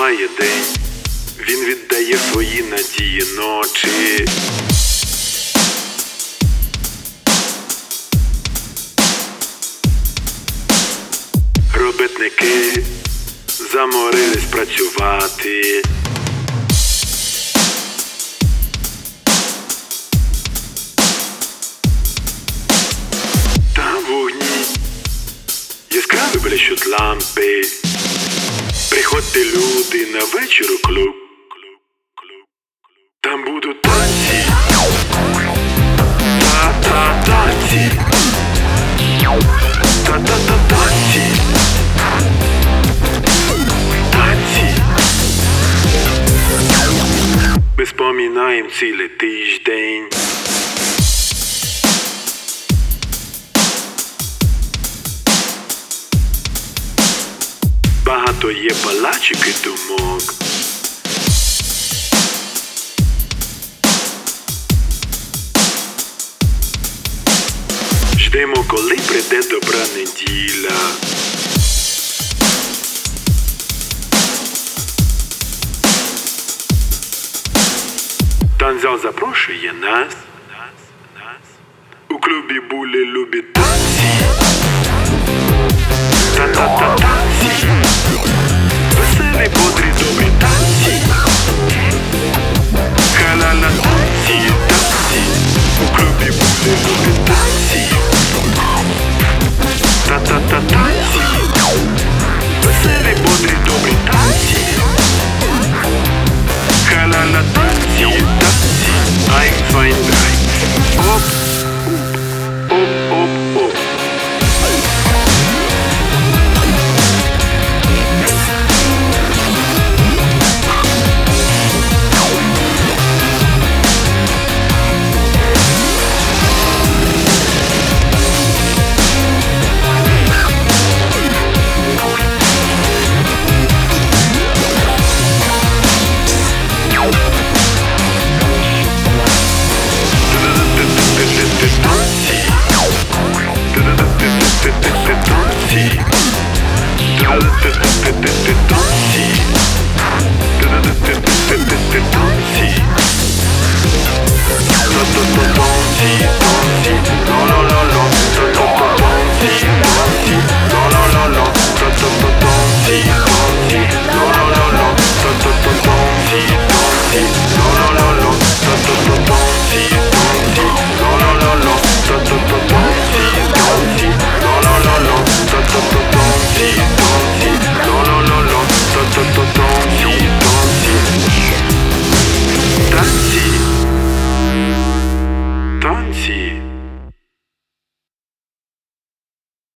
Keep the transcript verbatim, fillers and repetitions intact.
Триває день, він віддає свої надії ночі. Робітники заморились працювати. Там вогні яскраві блищуть лампи. Приходьте, люди, на вечір у клуб. Там будуть танці. Та-та-танці. Та-та-та-танці. Танці. Ми споминаємо цілий тиждень. Багато є балачок і думок. Ждемо, коли прийде добра неділя. Танзял запрошує нас. У клубі Булі любить танці. Та-та-та-танці. Веселі, бодрі, добрі